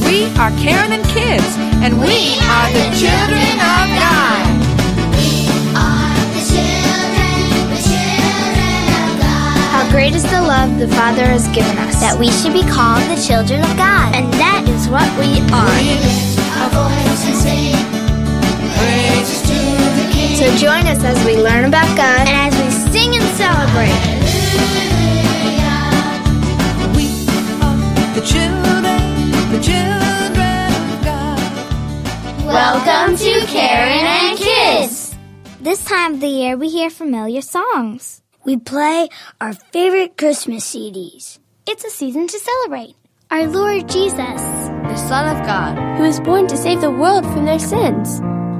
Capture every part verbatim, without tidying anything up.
We are Karen and Kids, and we, we are the children of God. We are the children, the children of God. How great is the love the Father has given us, that we should be called the children of God. And that is what we are. We lift our voice and sing praises to the King. So join us as we learn about God and as we sing and celebrate. Hallelujah. We are the children, the children of God. Welcome to Karen and Kids. This time of the year, we hear familiar songs. We play our favorite Christmas C Ds. It's a season to celebrate our Lord Jesus, the Son of God, who was born to save the world from their sins.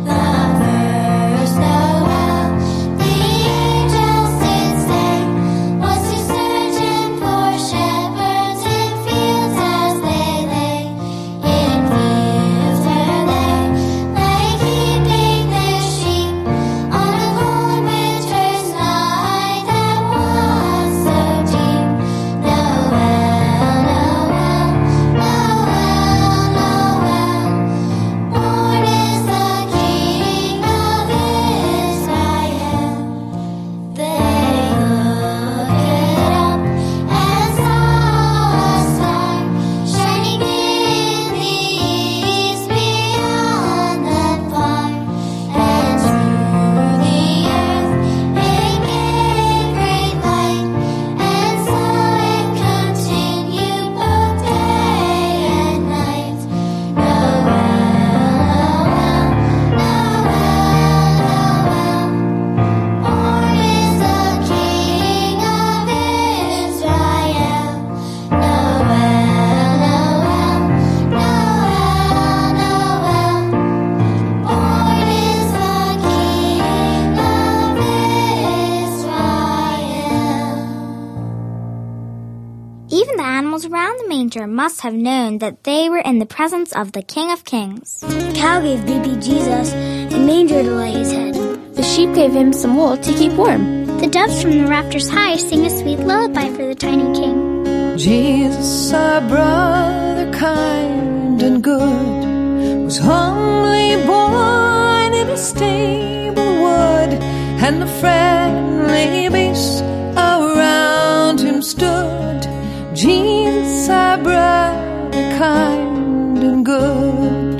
Even the animals around the manger must have known that they were in the presence of the King of Kings. The cow gave baby Jesus a manger to lay his head. The sheep gave him some wool to keep warm. The doves from the rafters high sing a sweet lullaby for the tiny king. Jesus, our brother, kind and good, was humbly born in a stable wood, and the friendly beasts around him stood. Jesus, our brother, kind and good.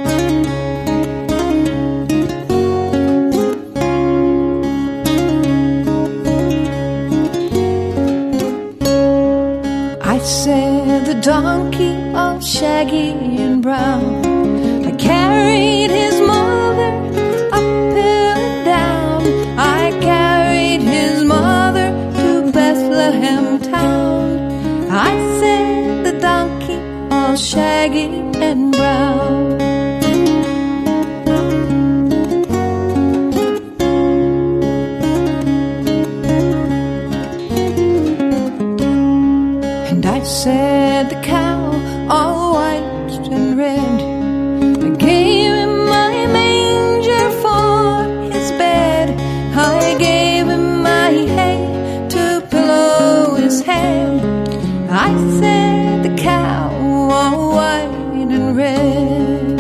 I said the donkey all shaggy and brown, I carried his mother uphill and down, I carried his mother to Bethlehem town. I said the donkey all shaggy and brown. And I said the cow all white and red, I gave him my manger for his bed, I gave him my hay to pillow his head. I said the cow all white and red.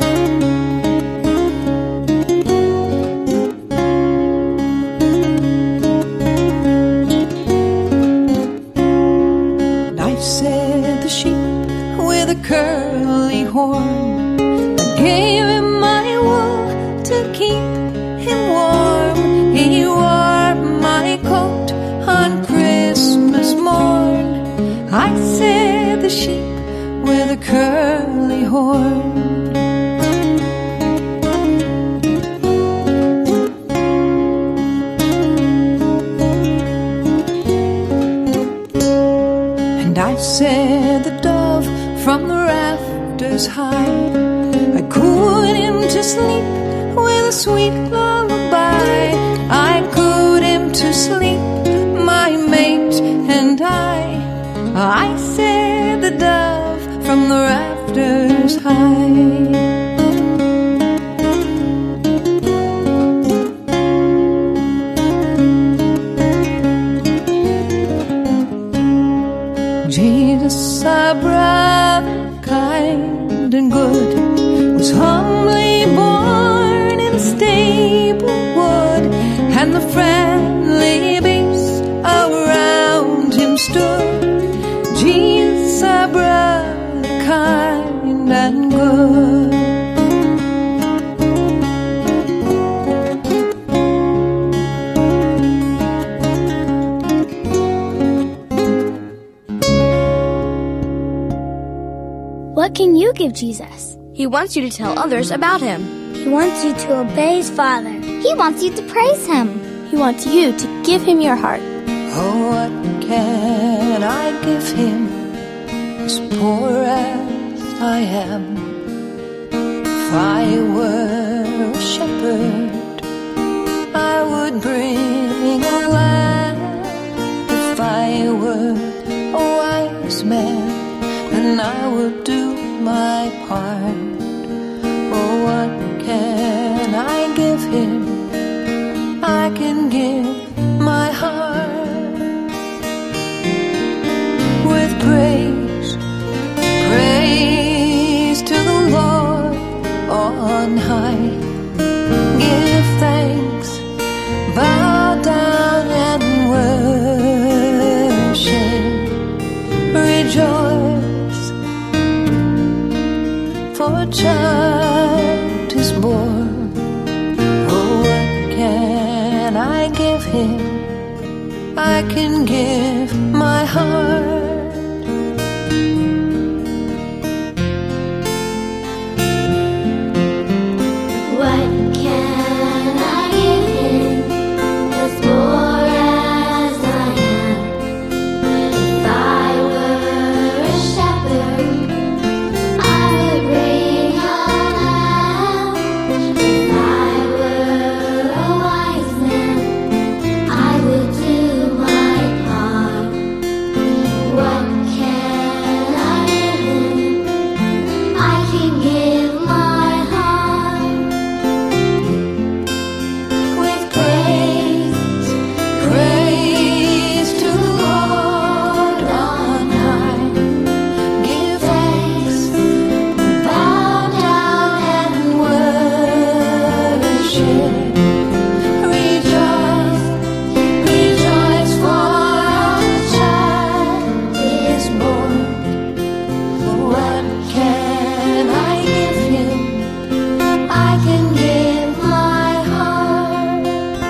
And I said the sheep with a curly horn, I gave him my wool to keep him warm. He wore my coat on Christmas morn. I said the sheep with a curly horn. And I said the dove from the rafters high, I cooed him to sleep with a sweet lullaby, I cooed him to sleep, my mate and I. I said the dove from the rafters high. Jesus, our brother, kind friendly beasts around him stood. Jesus, our brother, kind and good. What can you give Jesus? He wants you to tell others about him. He wants you to obey his Father. He wants you to praise him. He wants you to give him your heart. Oh, what can I give him, as poor as I am? If I were a shepherd, I would bring a lamb. If I were a wise man, then I would do my part. Oh, what can I give him? I can give my heart with praise, praise to the Lord on high. Give thanks, bow down and worship, rejoice, for a child is born. Oh, what can I give him? I can give my heart. What can I give him, as poor as I am? If I were a shepherd, I would bring a lamb. If I were a wise man, I would do my part. What can I give him? I can give my heart with praise, Praise to the Lord on high. Give thanks, bow down and worship. Rejoice, rejoice, for our child is born. What can I give him? I can give my heart.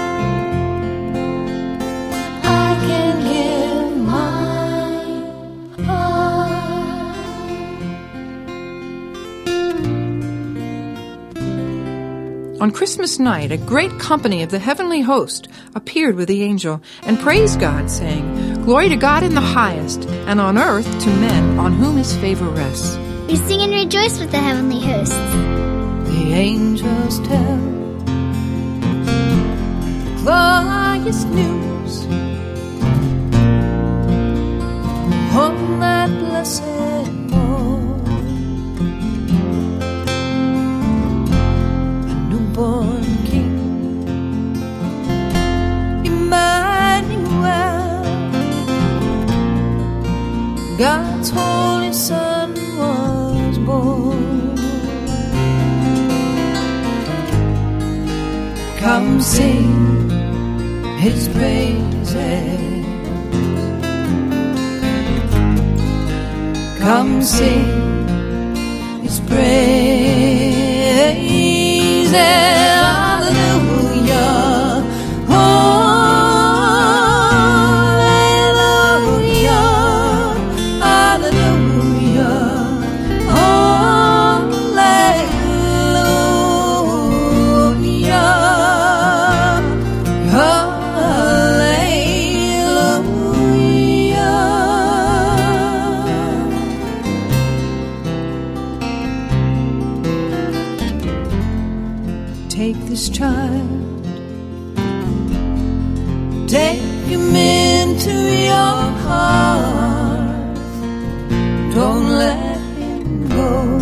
I can give my heart. On Christmas night, a great company of the heavenly host appeared with the angel and praised God, saying, Glory to God in the highest, and on earth to men on whom his favor rests. We sing and rejoice with the heavenly hosts. The angels tell the glorious news on that blessed morn. A newborn King, Emmanuel, God's holy Son was born. Come sing his praises. Come sing his praises. Hallelujah. Hallelujah. Hallelujah. Take this child, take him into your heart. Don't let him go.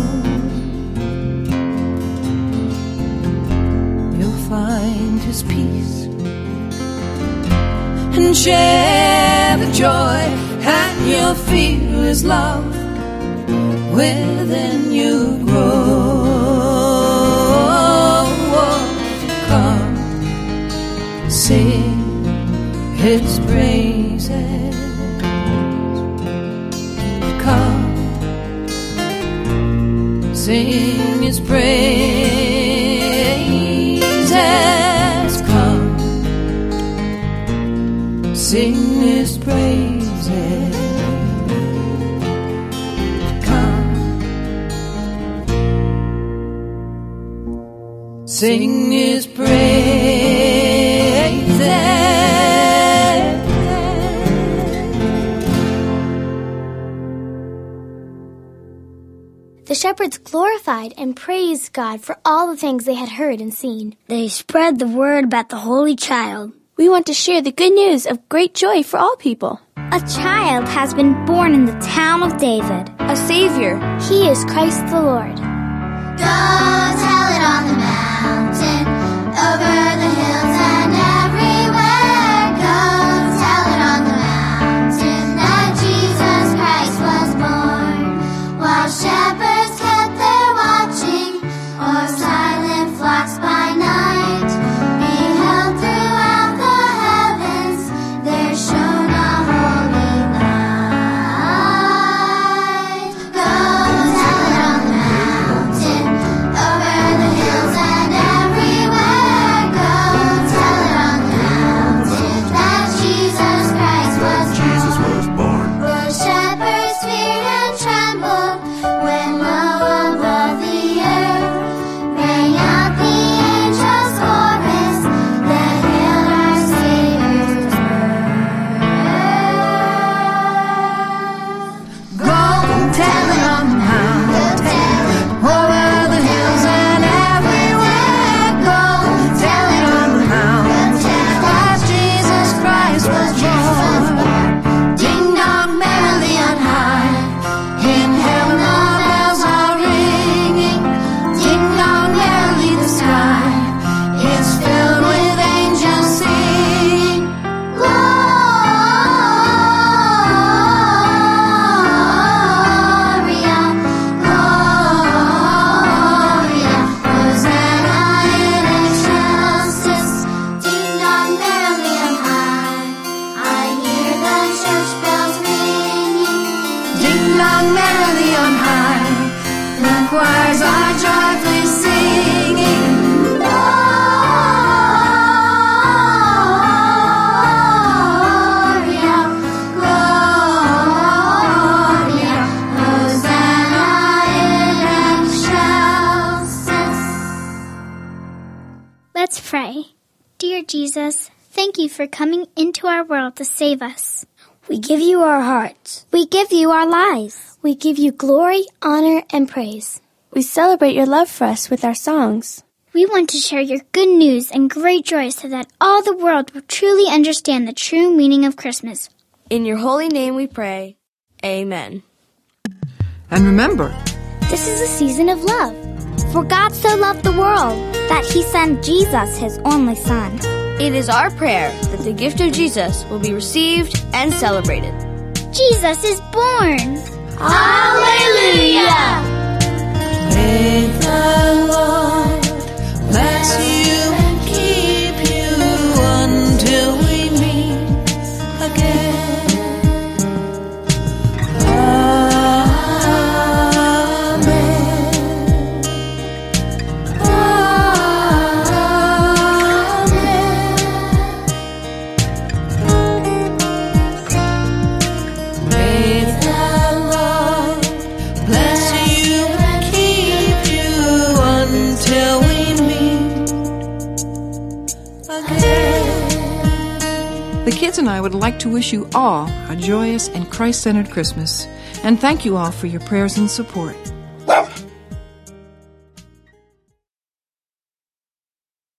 You'll find his peace and share the joy, and you'll feel his love within you grow. Come, sing His praises. Come, sing His praises. Come, sing His praises. Come, sing His praises. The shepherds glorified and praised God for all the things they had heard and seen. They spread the word about the Holy Child. We want to share the good news of great joy for all people. A child has been born in the town of David. A Savior. He is Christ the Lord. Go tell it on the mountain, over the hills and everywhere. Go tell it on the mountain that Jesus Christ was born. While shepherds kept their watching, or silent flocks by night, beheld throughout the heavens there shone a holy light. Go tell it on the mountain, over the hills and everywhere. Go tell it on the mountain that Jesus Christ was born. Jesus was born. The shepherds feared and trembled when low above the earth rang out the angels' chorus that hailed our Savior's birth. Go tell it on the mountain, over the hills and everywhere. Go tell it on the mountain that Jesus Christ was born. Ding dong merrily on high, in heaven the bells are ringing. Ding dong merrily the sky is filled with angels singing. Gloria, Gloria, Hosanna in excelsis. Ding dong merrily on high, I hear the church bells ringing. Ding dong merrily on high, the choirs are joyfully singing. Gloria, Gloria, Hosanna in excelsis. Let's pray. Dear Jesus, thank you for coming into our world to save us. We give you our hearts. We give you our lives. We give you glory, honor, and praise. We celebrate your love for us with our songs. We want to share your good news and great joy so that all the world will truly understand the true meaning of Christmas. In your holy name we pray. Amen. And remember, This is a season of love. For God so loved the world that he sent Jesus, his only Son. It is our prayer that the gift of Jesus will be received and celebrated. Jesus is born! Hallelujah! May the Lord bless you and keep you until we meet again. Amen. Amen. May the Lord bless you and keep you until we meet again. the kids and I would like to wish you all a joyous and Christ-centered Christmas, and thank you all for your prayers and support.